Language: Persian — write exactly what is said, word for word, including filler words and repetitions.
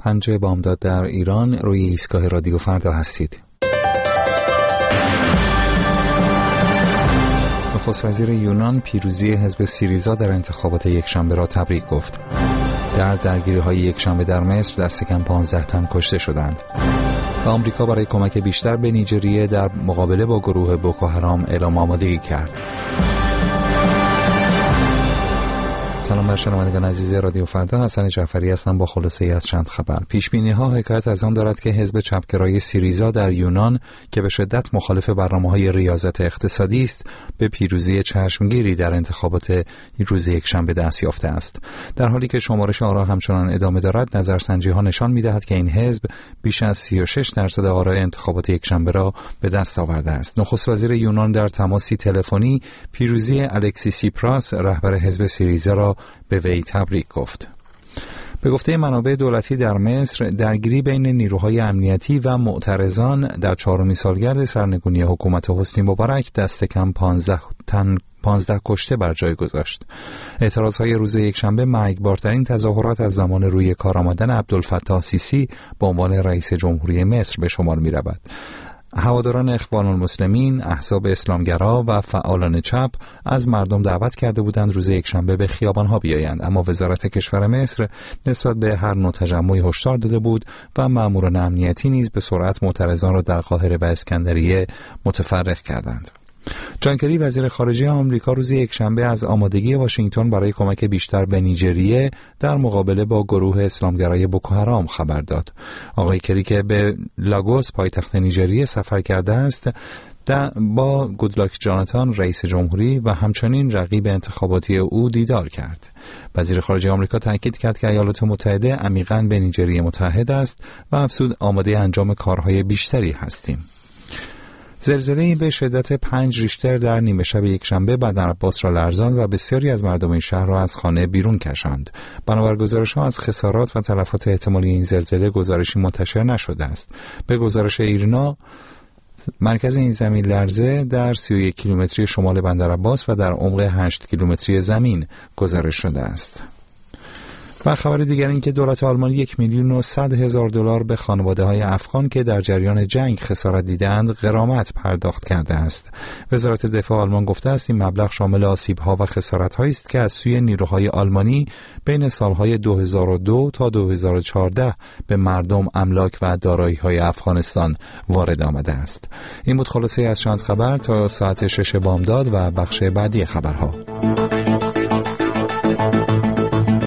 پنجه بامداد در ایران، روی ایستگاه رادیو فردا هستید. نخست وزیر یونان پیروزی حزب سیریزا در انتخابات یکشنبه را تبریک گفت. در درگیری‌های یکشنبه در مصر دست کم پانزده تن کشته شدند. و آمریکا برای کمک بیشتر به نیجریه در مقابله با گروه بوکوحرام اعلام آمادگی کرد. سلام بر شنوندگان عزیز رادیو فردا، حسن جعفری هستم با خلاصه‌ای از چند خبر. پیش‌بینی‌ها حکایت از آن دارد که حزب چپگرای سیریزا در یونان که به شدت مخالف برنامه‌های ریاضت اقتصادی است، به پیروزی چشمگیری در انتخابات روز یکشنبه دست یافته است. در حالی که شمارش آرا همچنان ادامه دارد، نظرسنجی‌ها نشان می‌دهد که این حزب بیش از سی و شش درصد آرای انتخابات یکشنبه را به دست آورده است. نخست وزیر یونان در تماسی تلفنی پیروزی الکسی سیپراس رهبر حزب سیریزا را به وی تبریک گفت. به گفته منابع دولتی در مصر، درگیری بین نیروهای امنیتی و معترضان در چهارمین سالگرد سرنگونی حکومت حسنی مبارک دست کم پانزده تن پانزده کشته بر جای گذاشت. اعتراضهای روز یکشنبه مرگبارترین تظاهرات از زمان روی کار آمدن عبدالفتاح سیسی به عنوان رئیس جمهوری مصر به شمار می رود. هواداران اخوان المسلمین، احزاب اسلامگرا و فعالان چپ از مردم دعوت کرده بودند روز یکشنبه به خیابان‌ها بیایند، اما وزارت کشور مصر نسبت به هر نوع تجمعی هشدار داده بود و ماموران امنیتی نیز به سرعت معترضان را در قاهره و اسکندریه متفرق کردند. جان کری وزیر خارجه آمریکا روز یکشنبه از آمادگی واشنگتن برای کمک بیشتر به نیجریه در مقابله با گروه اسلامگرای بوکوحرام خبر داد. آقای کری که به لاگوس پایتخت نیجریه سفر کرده است، با گودلاک جاناتان رئیس جمهوری و همچنین رقیب انتخاباتی او دیدار کرد. وزیر خارجه آمریکا تاکید کرد که ایالات متحده عمیقاً به نیجریه متحد است و افزود آماده انجام کارهای بیشتری هستیم. زلزله‌ای به شدت پنج ریشتر در نیمه شب یکشنبه بدر عباس را لرزاند و بسیاری از مردم این شهر را از خانه بیرون کشاند. بنابر گزارش‌ها از خسارات و تلفات احتمالی این زلزله گزارشی منتشر نشده است. به گزارش ایرنا، مرکز این زمین لرزه در سی و یک کیلومتری شمال بندر عباس و در عمق هشت کیلومتری زمین گزارش شده است. و خبر دیگر این که دولت آلمان یک میلیون و صد هزار دلار به خانواده‌های افغان که در جریان جنگ خسارت دیدند غرامت پرداخت کرده است. وزارت دفاع آلمان گفته است این مبلغ شامل آسیب‌ها و خسارت‌هایی است که از سوی نیروهای آلمانی بین سالهای دو هزار و دو تا دو هزار و چهارده به مردم، املاک و دارایی‌های افغانستان وارد آمده است. این بود خلاصه از چند خبر تا ساعت شش بامداد و بخش بعدی خبرها.